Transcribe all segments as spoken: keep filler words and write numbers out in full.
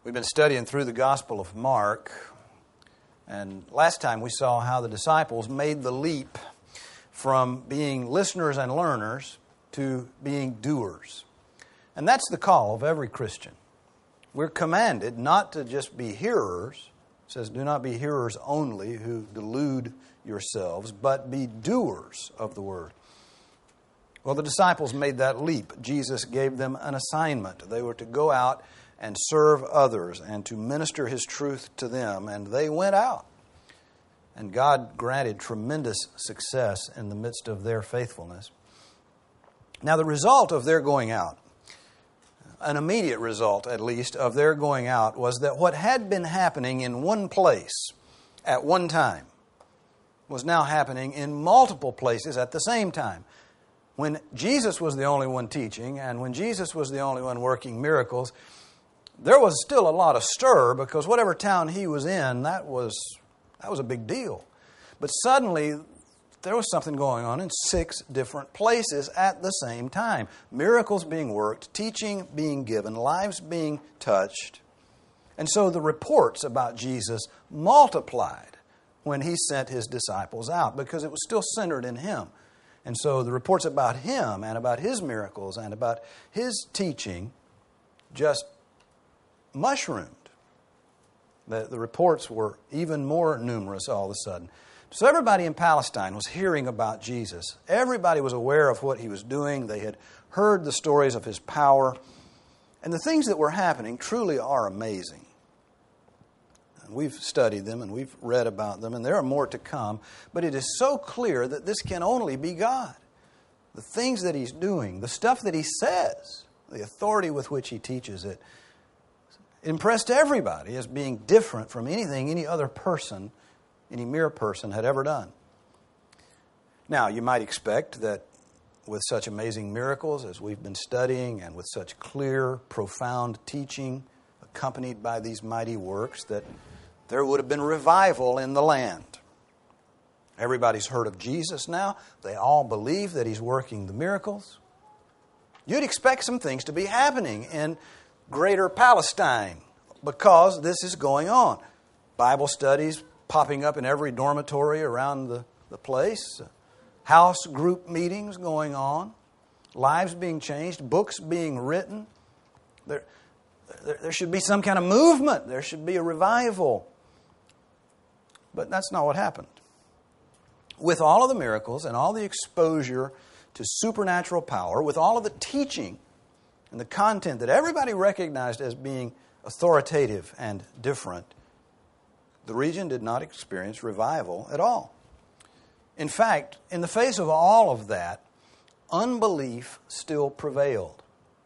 We've been studying through the Gospel of Mark, and last time we saw how the disciples made the leap from being listeners and learners to being doers. And that's the call of every Christian. We're commanded not to just be hearers. It says, do not be hearers only who delude yourselves, but be doers of the word. Well, the disciples made that leap. Jesus gave them an assignment. They were to go out and serve others and to minister His truth to them. And they went out. And God granted tremendous success in the midst of their faithfulness. Now, the result of their going out, an immediate result at least of their going out, was that what had been happening in one place at one time was now happening in multiple places at the same time. When Jesus was the only one teaching and when Jesus was the only one working miracles, there was still a lot of stir because whatever town he was in, that was that was a big deal. But suddenly, there was something going on in six different places at the same time. Miracles being worked, teaching being given, lives being touched. And so the reports about Jesus multiplied when He sent His disciples out because it was still centered in Him. And so the reports about Him and about His miracles and about His teaching just mushroomed. The, the reports were even more numerous all of a sudden. So everybody in Palestine was hearing about Jesus. Everybody was aware of what He was doing. They had heard the stories of His power. And the things that were happening truly are amazing. And we've studied them and we've read about them, and there are more to come. But it is so clear that this can only be God. The things that He's doing, the stuff that He says, the authority with which He teaches it, impressed everybody as being different from anything any other person, any mere person had ever done. Now, you might expect that with such amazing miracles as we've been studying and with such clear, profound teaching accompanied by these mighty works, that there would have been revival in the land. Everybody's heard of Jesus now. They all believe that He's working the miracles. You'd expect some things to be happening in Greater Palestine because this is going on. Bible studies popping up in every dormitory around the, the place. House group meetings going on. Lives being changed. Books being written. There, there, there should be some kind of movement. There should be a revival. But that's not what happened. With all of the miracles and all the exposure to supernatural power, with all of the teaching and the content that everybody recognized as being authoritative and different, the region did not experience revival at all. In fact, in the face of all of that, unbelief still prevailed.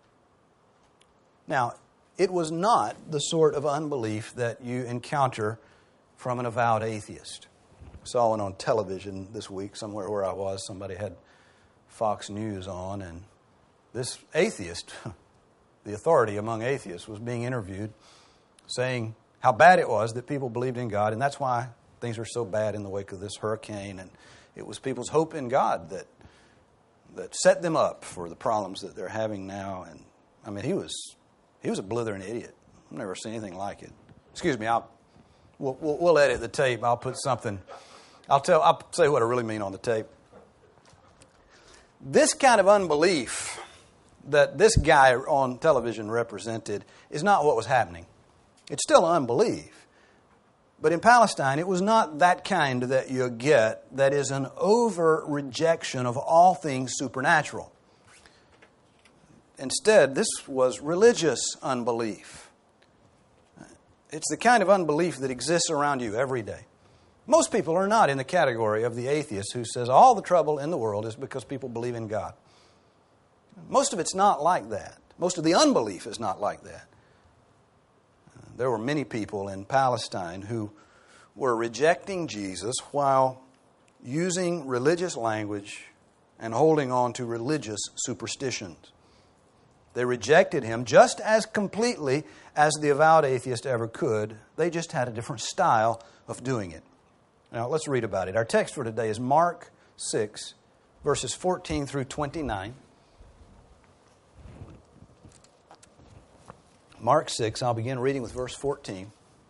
Now, it was not the sort of unbelief that you encounter from an avowed atheist. I saw one on television this week, somewhere where I was. Somebody had Fox News on, and this atheist, the authority among atheists, was being interviewed saying how bad it was that people believed in God, and that's why things are so bad in the wake of this hurricane. And it was people's hope in God that that set them up for the problems that they're having now. And I mean, he was he was a blithering idiot. I've never seen anything like it. Excuse me, I'll we'll, we'll, we'll edit the tape. I'll put something. I'll tell. I'll say what I really mean on the tape. This kind of unbelief that this guy on television represented is not what was happening. It's still unbelief. But in Palestine, it was not that kind that you get that is an over rejection of all things supernatural. Instead, this was religious unbelief. It's the kind of unbelief that exists around you every day. Most people are not in the category of the atheist who says all the trouble in the world is because people believe in God. Most of it's not like that. Most of the unbelief is not like that. There were many people in Palestine who were rejecting Jesus while using religious language and holding on to religious superstitions. They rejected Him just as completely as the avowed atheist ever could. They just had a different style of doing it. Now, let's read about it. Our text for today is Mark six, verses fourteen through twenty-nine. Mark six, I'll begin reading with verse fourteen.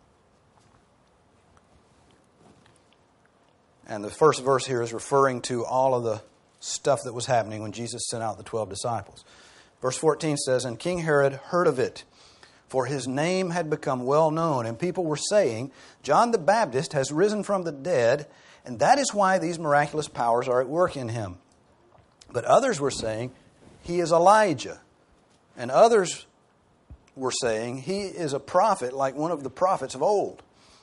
And the first verse here is referring to all of the stuff that was happening when Jesus sent out the twelve disciples. Verse fourteen says, "And King Herod heard of it, for his name had become well known, and people were saying, 'John the Baptist has risen from the dead, and that is why these miraculous powers are at work in him.' But others were saying, 'He is Elijah.' And others were saying, 'He is a prophet like one of the prophets of old.'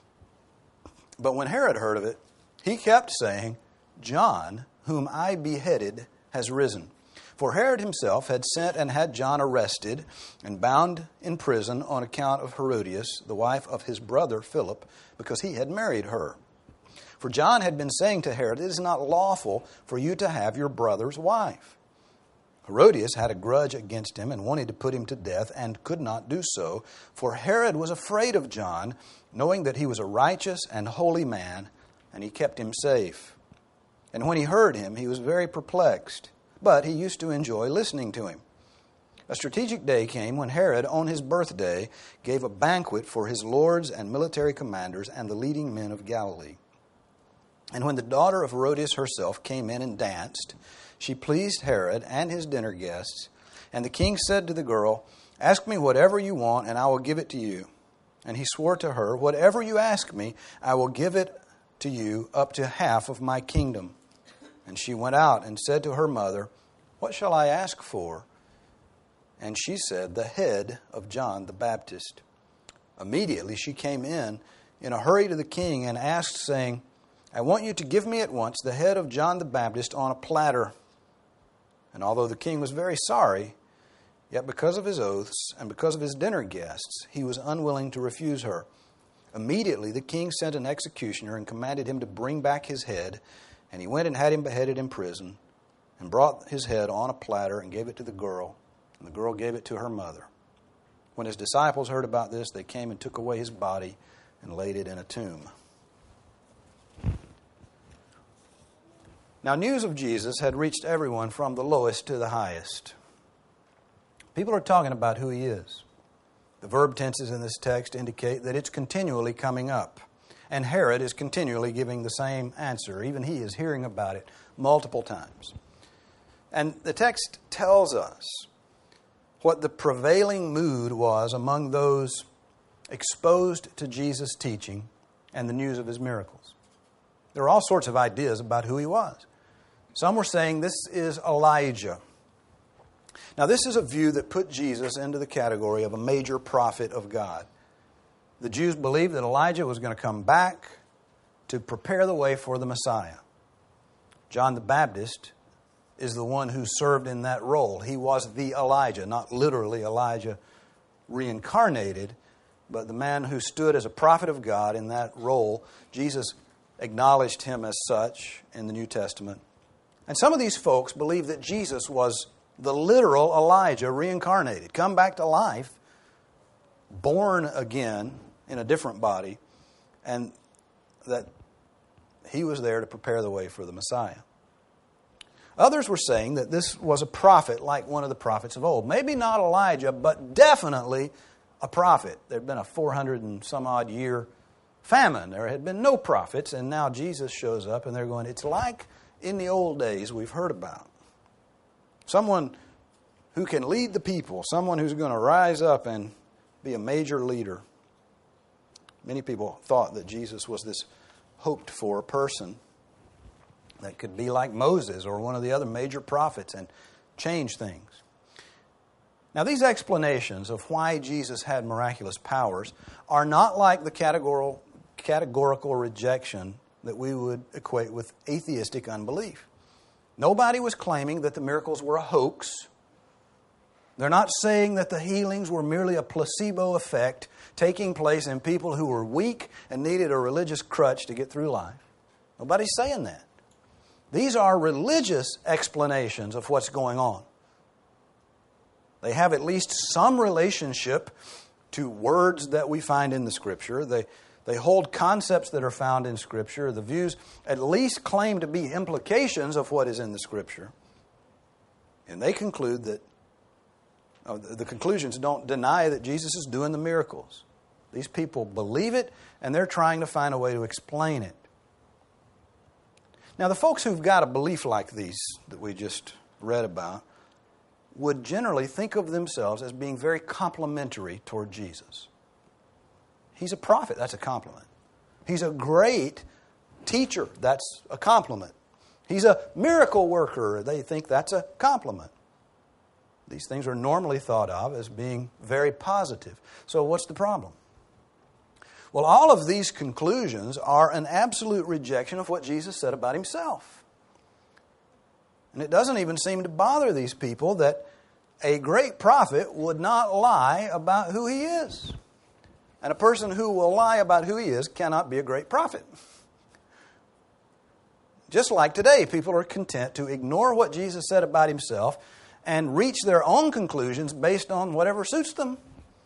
But when Herod heard of it, he kept saying, 'John, whom I beheaded, has risen.' For Herod himself had sent and had John arrested and bound in prison on account of Herodias, the wife of his brother Philip, because he had married her. For John had been saying to Herod, 'It is not lawful for you to have your brother's wife.' Herodias had a grudge against him and wanted to put him to death and could not do so, for Herod was afraid of John, knowing that he was a righteous and holy man, and he kept him safe. And when he heard him, he was very perplexed, but he used to enjoy listening to him. A strategic day came when Herod, on his birthday, gave a banquet for his lords and military commanders and the leading men of Galilee. And when the daughter of Herodias herself came in and danced, she pleased Herod and his dinner guests. And the king said to the girl, 'Ask me whatever you want, and I will give it to you.' And he swore to her, 'Whatever you ask me, I will give it to you, up to half of my kingdom.' And she went out and said to her mother, 'What shall I ask for?' And she said, 'The head of John the Baptist.' Immediately she came in in a hurry to the king and asked, saying, 'I want you to give me at once the head of John the Baptist on a platter.' And although the king was very sorry, yet because of his oaths and because of his dinner guests, he was unwilling to refuse her. Immediately the king sent an executioner and commanded him to bring back his head. And he went and had him beheaded in prison, and brought his head on a platter and gave it to the girl. And the girl gave it to her mother. When his disciples heard about this, they came and took away his body and laid it in a tomb." Now, news of Jesus had reached everyone from the lowest to the highest. People are talking about who he is. The verb tenses in this text indicate that it's continually coming up. And Herod is continually giving the same answer. Even he is hearing about it multiple times. And the text tells us what the prevailing mood was among those exposed to Jesus' teaching and the news of his miracles. There are all sorts of ideas about who he was. Some were saying this is Elijah. Now, this is a view that put Jesus into the category of a major prophet of God. The Jews believed that Elijah was going to come back to prepare the way for the Messiah. John the Baptist is the one who served in that role. He was the Elijah, not literally Elijah reincarnated, but the man who stood as a prophet of God in that role. Jesus acknowledged him as such in the New Testament. And some of these folks believe that Jesus was the literal Elijah reincarnated, come back to life, born again in a different body, and that he was there to prepare the way for the Messiah. Others were saying that this was a prophet like one of the prophets of old. Maybe not Elijah, but definitely a prophet. There had been a four hundred and some odd year famine. There had been no prophets, and now Jesus shows up, and they're going, it's like in the old days we've heard about. Someone who can lead the people, someone who's going to rise up and be a major leader. Many people thought that Jesus was this hoped-for person that could be like Moses or one of the other major prophets and change things. Now, these explanations of why Jesus had miraculous powers are not like the categorical, categorical rejection that we would equate with atheistic unbelief. Nobody was claiming that the miracles were a hoax. They're not saying that the healings were merely a placebo effect taking place in people who were weak and needed a religious crutch to get through life. Nobody's saying that. These are religious explanations of what's going on. They have at least some relationship to words that we find in the Scripture. They, they hold concepts that are found in Scripture. The views at least claim to be implications of what is in the Scripture. And they conclude that The conclusions don't deny that Jesus is doing the miracles. These people believe it, and they're trying to find a way to explain it. Now, the folks who've got a belief like these that we just read about would generally think of themselves as being very complimentary toward Jesus. He's a prophet. That's a compliment. He's a great teacher. That's a compliment. He's a miracle worker. They think that's a compliment. These things are normally thought of as being very positive. So what's the problem? Well, all of these conclusions are an absolute rejection of what Jesus said about himself. And it doesn't even seem to bother these people that a great prophet would not lie about who he is. And a person who will lie about who he is cannot be a great prophet. Just like today, people are content to ignore what Jesus said about himself and reach their own conclusions based on whatever suits them.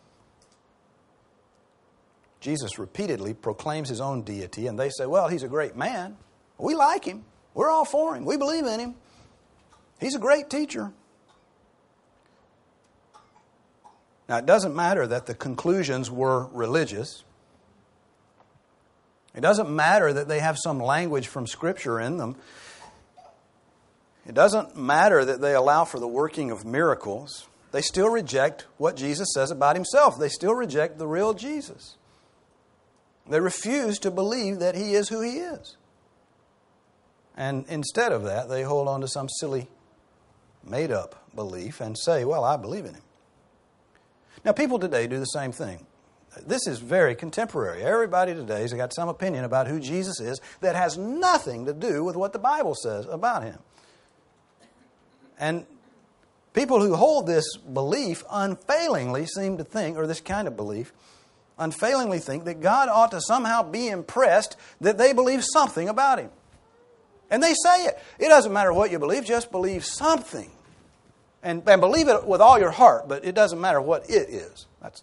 Jesus repeatedly proclaims his own deity, and they say, well, he's a great man. We like him. We're all for him. We believe in him. He's a great teacher. Now, it doesn't matter that the conclusions were religious. It doesn't matter that they have some language from Scripture in them. It doesn't matter that they allow for the working of miracles. They still reject what Jesus says about himself. They still reject the real Jesus. They refuse to believe that he is who he is. And instead of that, they hold on to some silly, made-up belief and say, well, I believe in him. Now, people today do the same thing. This is very contemporary. Everybody today has got some opinion about who Jesus is that has nothing to do with what the Bible says about him. And people who hold this belief unfailingly seem to think, or this kind of belief, unfailingly think that God ought to somehow be impressed that they believe something about him. And they say it. It doesn't matter what you believe, just believe something. And, and believe it with all your heart, but it doesn't matter what it is. That's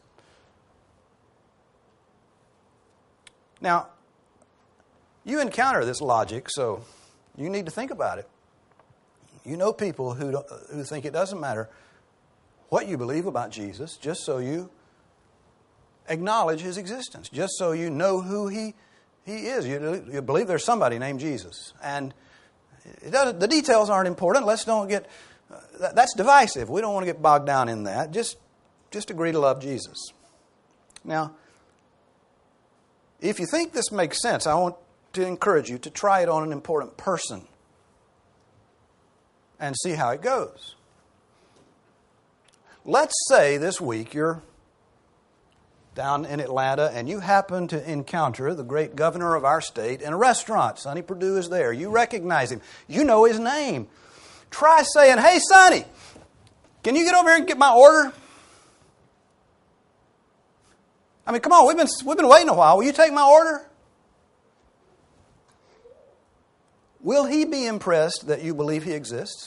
Now, you encounter this logic, so you need to think about it. You know people who don't, who think it doesn't matter what you believe about Jesus, just so you acknowledge his existence, just so you know who he he is. You, you believe there's somebody named Jesus, and it doesn't, the details aren't important. Let's don't get uh, that, that's divisive. We don't want to get bogged down in that. Just just agree to love Jesus. Now, if you think this makes sense, I want to encourage you to try it on an important person and see how it goes. Let's say this week you're down in Atlanta and you happen to encounter the great governor of our state in a restaurant. Sonny Perdue is there. You recognize him. You know his name. Try saying, hey, Sonny, can you get over here and get my order? I mean, come on, we've been, we've been waiting a while. Will you take my order? Will he be impressed that you believe he exists?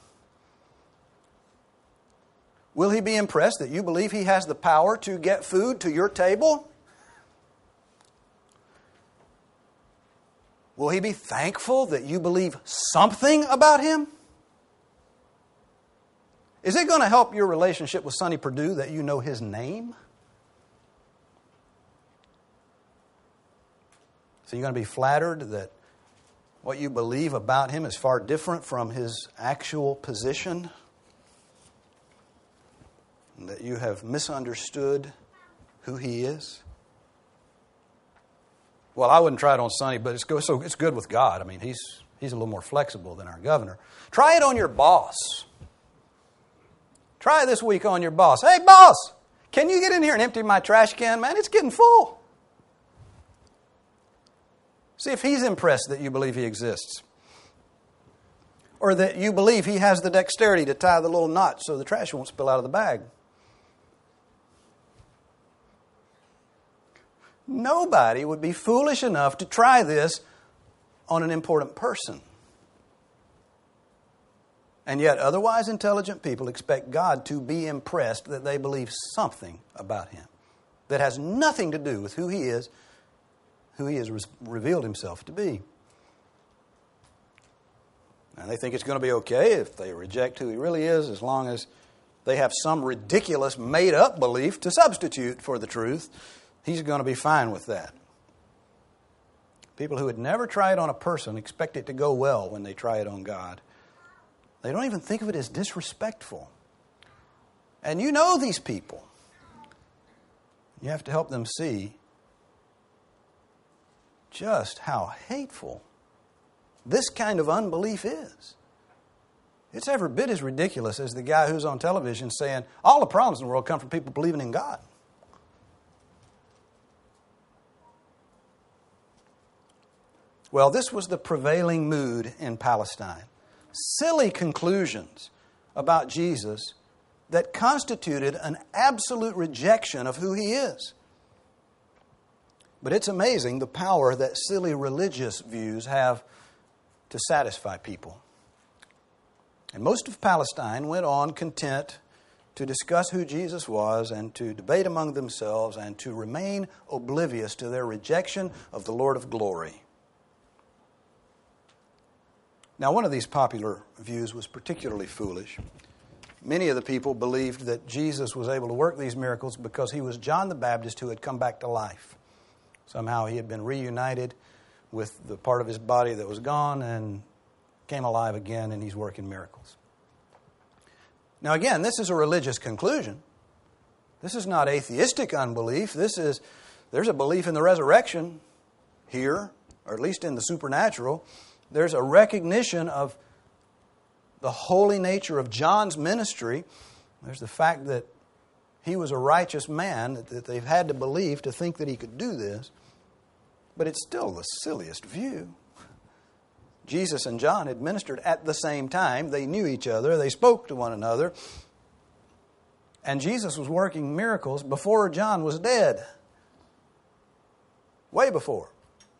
Will he be impressed that you believe he has the power to get food to your table? Will he be thankful that you believe something about him? Is it going to help your relationship with Sonny Perdue that you know his name? So you're going to be flattered that what you believe about him is far different from his actual position? And that you have misunderstood who he is? Well, I wouldn't try it on Sonny, but it's good, so it's good with God. I mean, he's he's a little more flexible than our governor. Try it on your boss. Try it this week on your boss. Hey, boss, can you get in here and empty my trash can? Man, it's getting full. See if he's impressed that you believe he exists. Or that you believe he has the dexterity to tie the little knot so the trash won't spill out of the bag. Nobody would be foolish enough to try this on an important person. And yet otherwise intelligent people expect God to be impressed that they believe something about him that has nothing to do with who he is, who he has revealed himself to be. And they think it's going to be okay if they reject who he really is, as long as they have some ridiculous made-up belief to substitute for the truth, he's going to be fine with that. People who would never try it on a person expect it to go well when they try it on God. They don't even think of it as disrespectful. And you know these people. You have to help them see just how hateful this kind of unbelief is. It's every bit as ridiculous as the guy who's on television saying all the problems in the world come from people believing in God. Well, this was the prevailing mood in Palestine. Silly conclusions about Jesus that constituted an absolute rejection of who He is. But it's amazing the power that silly religious views have to satisfy people. And most of Palestine went on content to discuss who Jesus was and to debate among themselves and to remain oblivious to their rejection of the Lord of glory. Now, one of these popular views was particularly foolish. Many of the people believed that Jesus was able to work these miracles because He was John the Baptist who had come back to life. Somehow He had been reunited with the part of His body that was gone and came alive again, and He's working miracles. Now again, this is a religious conclusion. This is not atheistic unbelief. This is, there's a belief in the resurrection here, or at least in the supernatural. There's a recognition of the holy nature of John's ministry. There's the fact that he was a righteous man, that they've had to believe to think that he could do this. But it's still the silliest view. Jesus and John had ministered at the same time. They knew each other. They spoke to one another. And Jesus was working miracles before John was dead. Way before.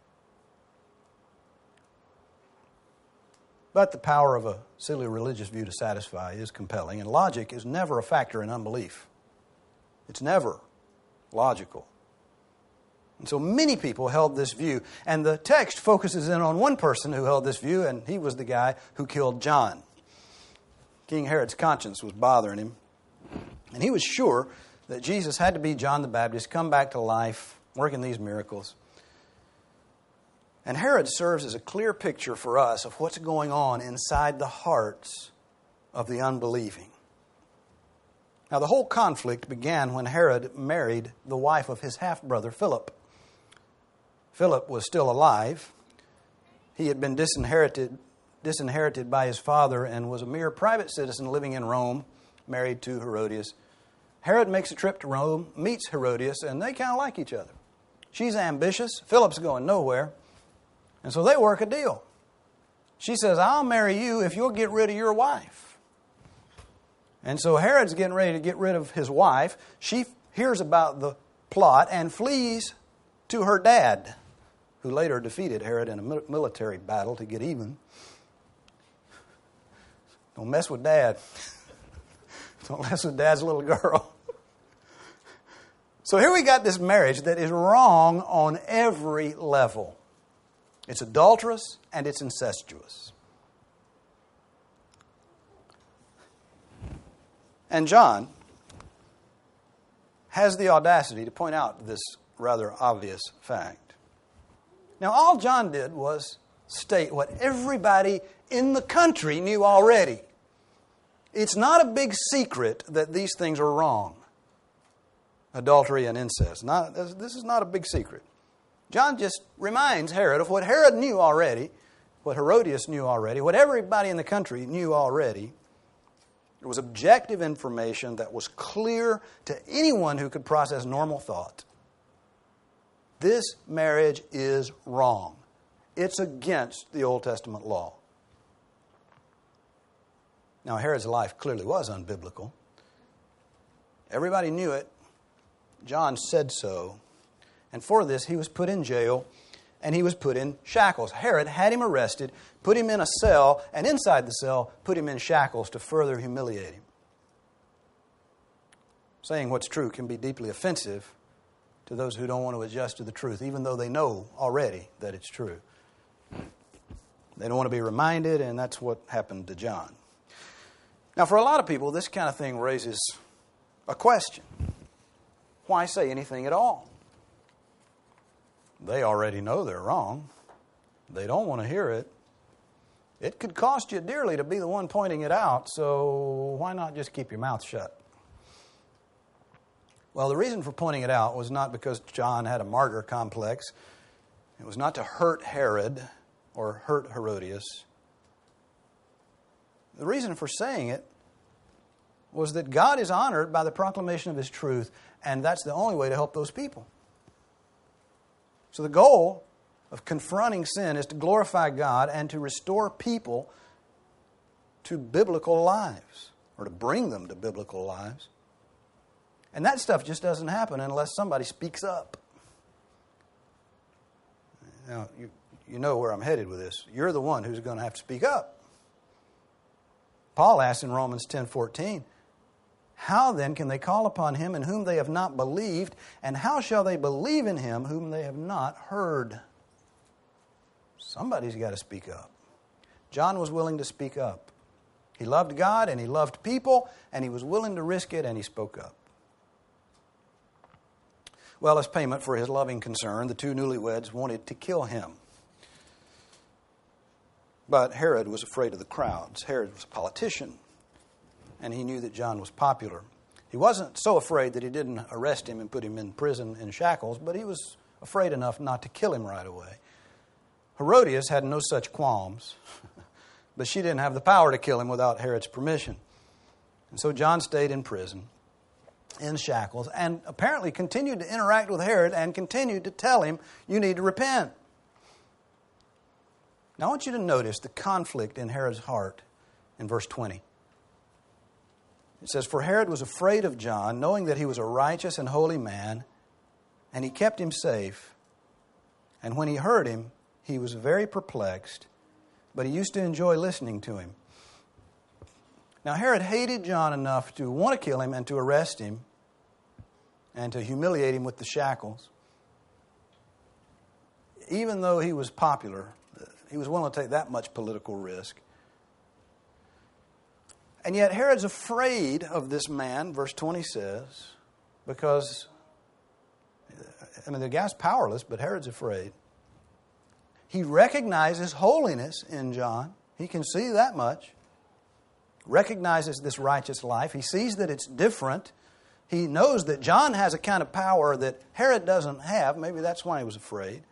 But the power of a silly religious view to satisfy is compelling. And logic is never a factor in unbelief. It's never logical. And so many people held this view. And the text focuses in on one person who held this view, and he was the guy who killed John. King Herod's conscience was bothering him. And he was sure that Jesus had to be John the Baptist, come back to life, working these miracles. And Herod serves as a clear picture for us of what's going on inside the hearts of the unbelieving. Now, the whole conflict began when Herod married the wife of his half-brother, Philip. Philip was still alive. He had been disinherited, disinherited by his father and was a mere private citizen living in Rome, married to Herodias. Herod makes a trip to Rome, meets Herodias, and they kind of like each other. She's ambitious. Philip's going nowhere. And so they work a deal. She says, I'll marry you if you'll get rid of your wife. And so Herod's getting ready to get rid of his wife. She hears about the plot and flees to her dad, who later defeated Herod in a military battle to get even. Don't mess with Dad. Don't mess with Dad's little girl. So here we got this marriage that is wrong on every level. It's adulterous and it's incestuous. And John has the audacity to point out this rather obvious fact. Now, all John did was state what everybody in the country knew already. It's not a big secret that these things are wrong. Adultery and incest. Not, this is not a big secret. John just reminds Herod of what Herod knew already, what Herodias knew already, what everybody in the country knew already. It was objective information that was clear to anyone who could process normal thought. This marriage is wrong. It's against the Old Testament law. Now, Herod's life clearly was unbiblical. Everybody knew it. John said so. And for this, he was put in jail and he was put in shackles. Herod had him arrested, put him in a cell, and inside the cell, put him in shackles to further humiliate him. Saying what's true can be deeply offensive to those who don't want to adjust to the truth, even though they know already that it's true. They don't want to be reminded, and that's what happened to John. Now, for a lot of people, this kind of thing raises a question. Why say anything at all? They already know they're wrong. They don't want to hear it. It could cost you dearly to be the one pointing it out, so why not just keep your mouth shut? Well, the reason for pointing it out was not because John had a martyr complex. It was not to hurt Herod or hurt Herodias. The reason for saying it was that God is honored by the proclamation of His truth, and that's the only way to help those people. So the goal of confronting sin is to glorify God and to restore people to biblical lives, or to bring them to biblical lives. And that stuff just doesn't happen unless somebody speaks up. Now, you, you know where I'm headed with this. You're the one who's going to have to speak up. Paul asks in Romans ten fourteen, how then can they call upon Him in whom they have not believed, and how shall they believe in Him whom they have not heard? Somebody's got to speak up. John was willing to speak up. He loved God and he loved people, and he was willing to risk it, and he spoke up. Well, as payment for his loving concern, the two newlyweds wanted to kill him. But Herod was afraid of the crowds. Herod was a politician, and he knew that John was popular. He wasn't so afraid that he didn't arrest him and put him in prison in shackles, but he was afraid enough not to kill him right away. Herodias had no such qualms, but she didn't have the power to kill him without Herod's permission. And so John stayed in prison, in shackles, and apparently continued to interact with Herod and continued to tell him, you need to repent. Now I want you to notice the conflict in Herod's heart in verse twenty. It says, for Herod was afraid of John, knowing that he was a righteous and holy man, and he kept him safe. And when he heard him, he was very perplexed, but he used to enjoy listening to him. Now Herod hated John enough to want to kill him and to arrest him and to humiliate him with the shackles. Even though he was popular, he was willing to take that much political risk. And yet Herod's afraid of this man, verse twenty says, because, I mean, the guy's powerless, but Herod's afraid. He recognizes holiness in John. He can see that much. Recognizes this righteous life. He sees that it's different. He knows that John has a kind of power that Herod doesn't have. Maybe that's why he was afraid.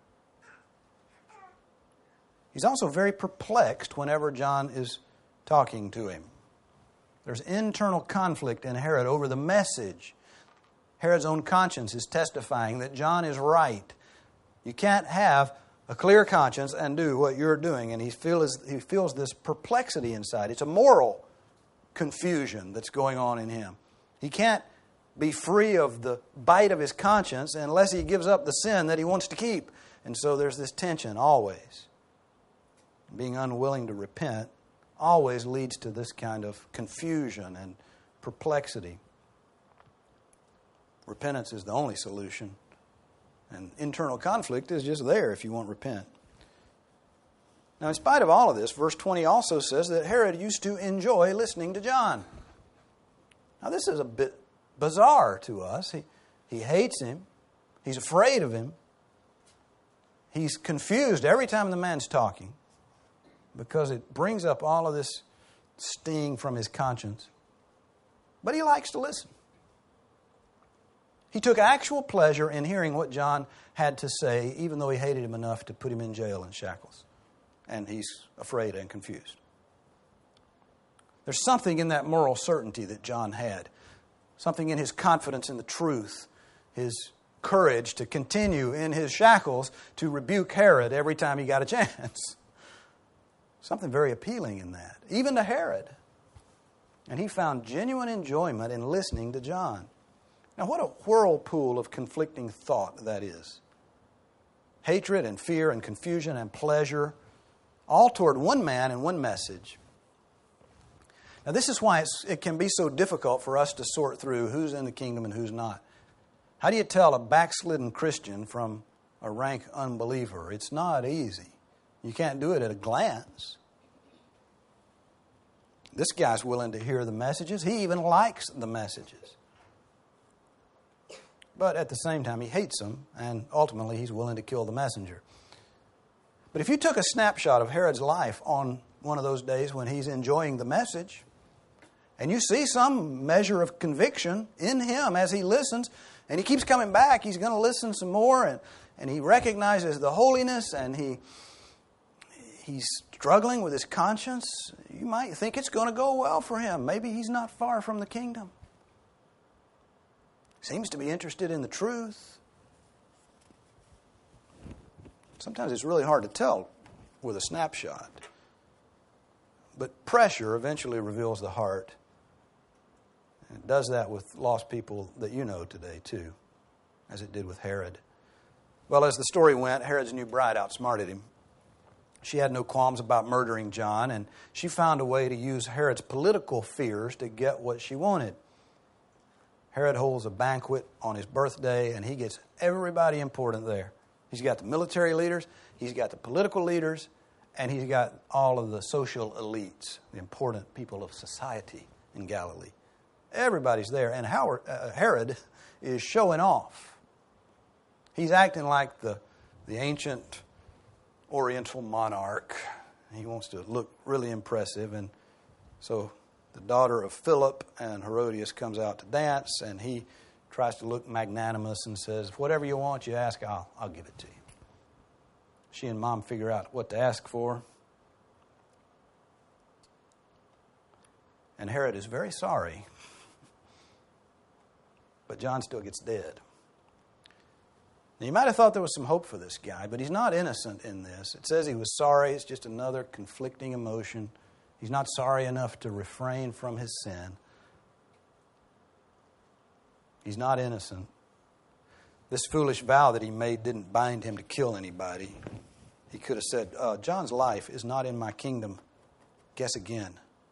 He's also very perplexed whenever John is talking to him. There's internal conflict in Herod over the message. Herod's own conscience is testifying that John is right. You can't have a clear conscience and do what you're doing. And he feels, he feels this perplexity inside. It's a moral confusion that's going on in him. He can't be free of the bite of his conscience unless he gives up the sin that he wants to keep. And so there's this tension always. Being unwilling to repent always leads to this kind of confusion and perplexity. Repentance is the only solution. And internal conflict is just there if you won't repent. Now, in spite of all of this, verse twenty also says that Herod used to enjoy listening to John. Now, this is a bit bizarre to us. He, he hates him. He's afraid of him. He's confused every time the man's talking because it brings up all of this sting from his conscience. But he likes to listen. He took actual pleasure in hearing what John had to say, even though he hated him enough to put him in jail in shackles. And he's afraid and confused. There's something in that moral certainty that John had. Something in his confidence in the truth. His courage to continue in his shackles to rebuke Herod every time he got a chance. Something very appealing in that. Even to Herod. And he found genuine enjoyment in listening to John. Now, what a whirlpool of conflicting thought that is. Hatred and fear and confusion and pleasure, all toward one man and one message. Now, this is why it's, it can be so difficult for us to sort through who's in the kingdom and who's not. How do you tell a backslidden Christian from a rank unbeliever? It's not easy. You can't do it at a glance. This guy's willing to hear the messages. He even likes the messages. But at the same time, he hates them, and ultimately he's willing to kill the messenger. But if you took a snapshot of Herod's life on one of those days when he's enjoying the message, and you see some measure of conviction in him as he listens, and he keeps coming back, he's going to listen some more, and, and he recognizes the holiness, and he he's struggling with his conscience, you might think it's going to go well for him. Maybe he's not far from the kingdom. Seems to be interested in the truth. Sometimes it's really hard to tell with a snapshot. But pressure eventually reveals the heart. And it does that with lost people that you know today too, as it did with Herod. Well, as the story went, Herod's new bride outsmarted him. She had no qualms about murdering John, and she found a way to use Herod's political fears to get what she wanted. Herod holds a banquet on his birthday, and he gets everybody important there. He's got the military leaders, he's got the political leaders, and he's got all of the social elites, the important people of society in Galilee. Everybody's there, and Howard, uh, Herod is showing off. He's acting like the, the ancient Oriental monarch. He wants to look really impressive, and so the daughter of Philip and Herodias comes out to dance, and he tries to look magnanimous and says, whatever you want, you ask, I'll, I'll give it to you. She and Mom figure out what to ask for. And Herod is very sorry. But John still gets dead. Now, you might have thought there was some hope for this guy, but he's not innocent in this. It says he was sorry. It's just another conflicting emotion. He's not sorry enough to refrain from his sin. He's not innocent. This foolish vow that he made didn't bind him to kill anybody. He could have said, uh, John's life is not in my kingdom. Guess again.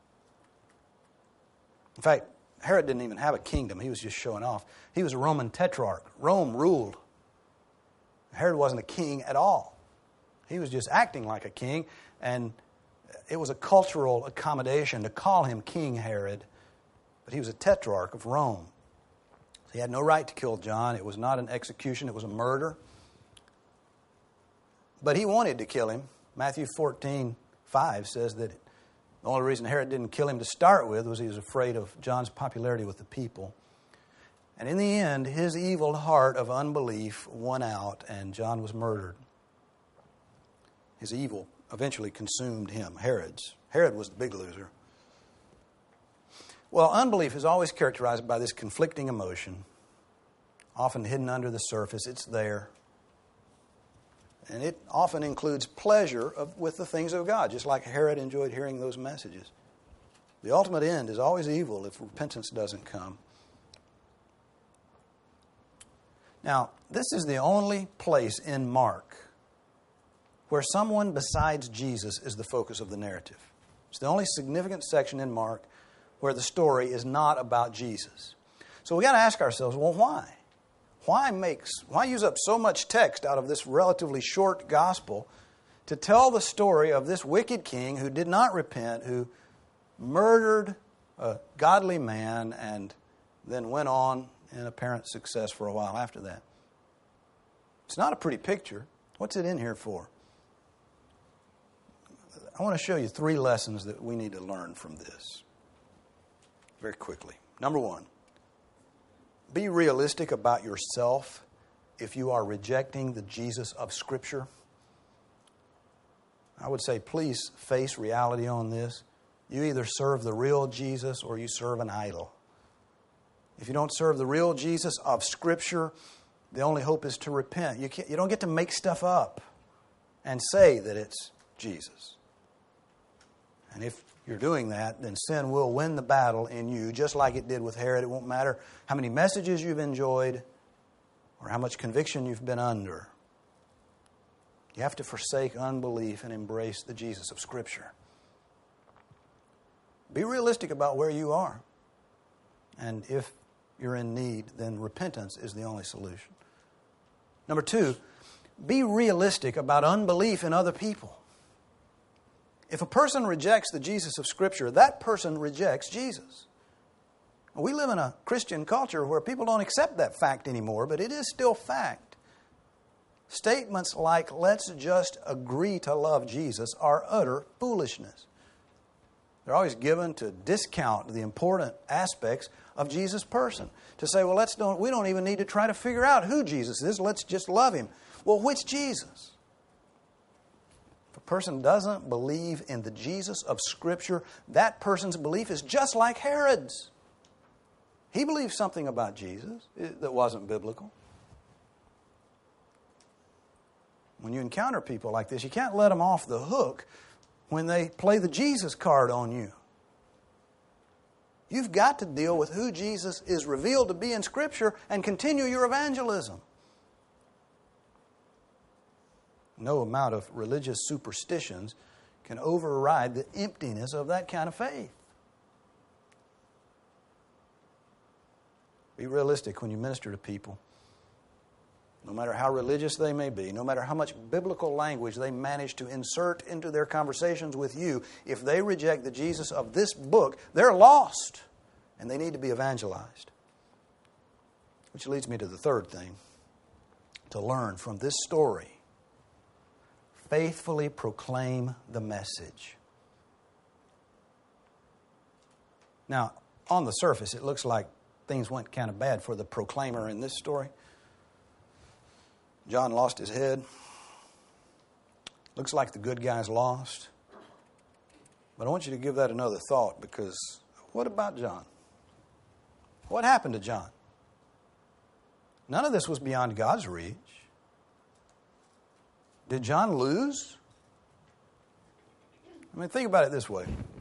In fact, Herod didn't even have a kingdom. He was just showing off. He was a Roman tetrarch. Rome ruled. Herod wasn't a king at all. He was just acting like a king, and it was a cultural accommodation to call him King Herod, but he was a tetrarch of Rome. So he had no right to kill John. It was not an execution. It was a murder. But he wanted to kill him. Matthew fourteen five says that the only reason Herod didn't kill him to start with was he was afraid of John's popularity with the people. And in the end, his evil heart of unbelief won out, and John was murdered. His evil eventually consumed him, Herod's. Herod was the big loser. Well, unbelief is always characterized by this conflicting emotion, often hidden under the surface. It's there. And it often includes pleasure of, with the things of God, just like Herod enjoyed hearing those messages. The ultimate end is always evil if repentance doesn't come. Now, this is the only place in Mark where someone besides Jesus is the focus of the narrative. It's the only significant section in Mark where the story is not about Jesus. So we got to ask ourselves, well, why? Why makes why use up so much text out of this relatively short gospel to tell the story of this wicked king who did not repent, who murdered a godly man and then went on in apparent success for a while after that? It's not a pretty picture. What's it in here for? I want to show you three lessons that we need to learn from this very quickly. Number one, be realistic about yourself if you are rejecting the Jesus of Scripture. I would say please face reality on this. You either serve the real Jesus or you serve an idol. If you don't serve the real Jesus of Scripture, the only hope is to repent. You can't, you don't get to make stuff up and say that it's Jesus. And if you're doing that, then sin will win the battle in you, just like it did with Herod. It won't matter how many messages you've enjoyed or how much conviction you've been under. You have to forsake unbelief and embrace the Jesus of Scripture. Be realistic about where you are. And if you're in need, then repentance is the only solution. Number two, be realistic about unbelief in other people. If a person rejects the Jesus of Scripture, that person rejects Jesus. We live in a Christian culture where people don't accept that fact anymore, but it is still fact. Statements like, let's just agree to love Jesus, are utter foolishness. They're always given to discount the important aspects of Jesus' person. To say, well, let's don't, we don't even need to try to figure out who Jesus is. Let's just love Him. Well, which Jesus? If a person doesn't believe in the Jesus of Scripture, that person's belief is just like Herod's. He believed something about Jesus that wasn't biblical. When you encounter people like this, you can't let them off the hook when they play the Jesus card on you. You've got to deal with who Jesus is revealed to be in Scripture and continue your evangelism. No amount of religious superstitions can override the emptiness of that kind of faith. Be realistic when you minister to people. No matter how religious they may be, no matter how much biblical language they manage to insert into their conversations with you, if they reject the Jesus of this book, they're lost and they need to be evangelized. Which leads me to the third thing to learn from this story. Faithfully proclaim the message. Now, on the surface, it looks like things went kind of bad for the proclaimer in this story. John lost his head. Looks like the good guys lost. But I want you to give that another thought, because what about John? What happened to John? None of this was beyond God's reach. Did John lose? I mean, think about it this way.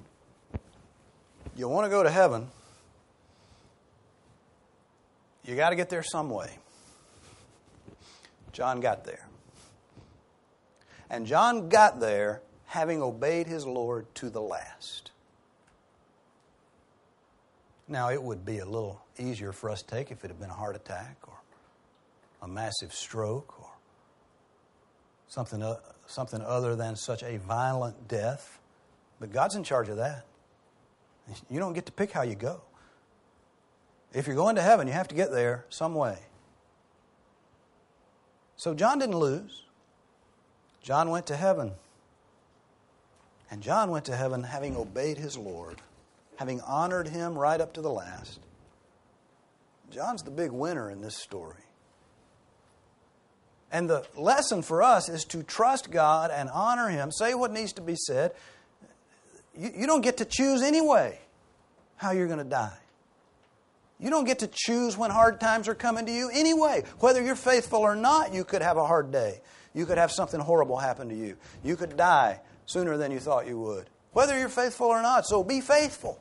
You want to go to heaven, you got to get there some way. John got there. And John got there having obeyed his Lord to the last. Now, it would be a little easier for us to take if it had been a heart attack or a massive stroke or something, uh, something other than such a violent death. But God's in charge of that. You don't get to pick how you go. If you're going to heaven, you have to get there some way. So John didn't lose. John went to heaven. And John went to heaven having obeyed his Lord, having honored Him right up to the last. John's the big winner in this story. And the lesson for us is to trust God and honor Him, say what needs to be said. You, you don't get to choose anyway how you're going to die. You don't get to choose when hard times are coming to you anyway. Whether you're faithful or not, you could have a hard day. You could have something horrible happen to you. You could die sooner than you thought you would. Whether you're faithful or not, so be faithful.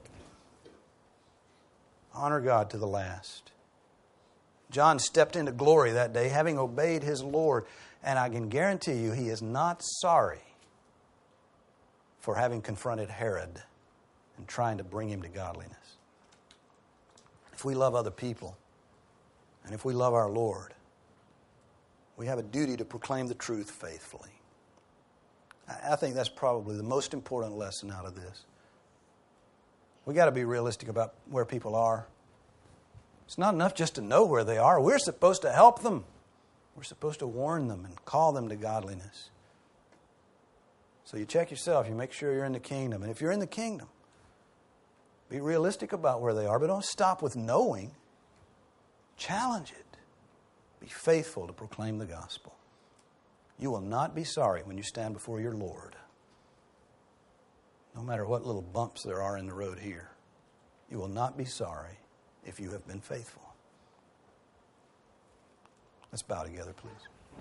Honor God to the last. John stepped into glory that day, having obeyed his Lord. And I can guarantee you, he is not sorry for having confronted Herod and trying to bring him to godliness. If we love other people, and if we love our Lord, we have a duty to proclaim the truth faithfully. I think that's probably the most important lesson out of this. We've got to be realistic about where people are. It's not enough just to know where they are. We're supposed to help them. We're supposed to warn them and call them to godliness. So you check yourself. You make sure you're in the kingdom. And if you're in the kingdom, be realistic about where they are, but don't stop with knowing. Challenge it. Be faithful to proclaim the gospel. You will not be sorry when you stand before your Lord. No matter what little bumps there are in the road here, you will not be sorry if you have been faithful. Let's bow together, please.